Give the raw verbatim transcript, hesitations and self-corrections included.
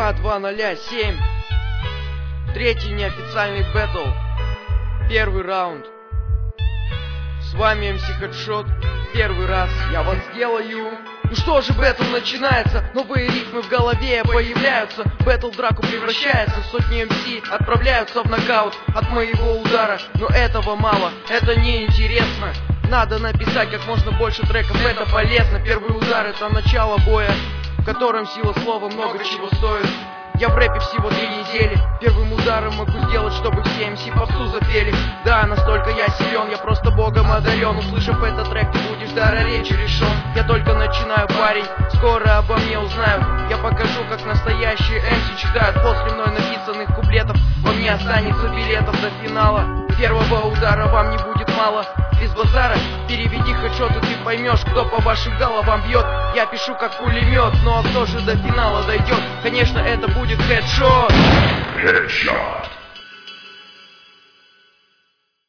два два ноль семь. Третий неофициальный бэтл. Первый раунд. С вами эм си Headshot. Первый раз я вас делаю. Ну что же, бэтл начинается. Новые ритмы в голове появляются. Бэтл в драку превращается. Сотни эм си отправляются в нокаут от моего удара. Но этого мало, это неинтересно. Надо написать как можно больше треков, это полезно. Первый удар — это начало боя, в котором сила слова много чего стоит. Я в рэпе всего три недели. Первым ударом могу сделать, чтобы все эм си попсу запели. Да, настолько я силен, я просто богом одарен. Услышав этот трек, ты будешь дара речи лишен. Я только начинаю, парень, скоро обо мне узнают. Я покажу, как настоящие эм си читают. После мной написанных куплетов во мне останется билетов до финала. Первого удара вам не будет мало. Без базара переведи хэдшот, и ты поймешь, кто по вашим головам бьет. Я пишу как пулемет, но кто же до финала дойдет? Конечно, это будет хэдшот. Headshot.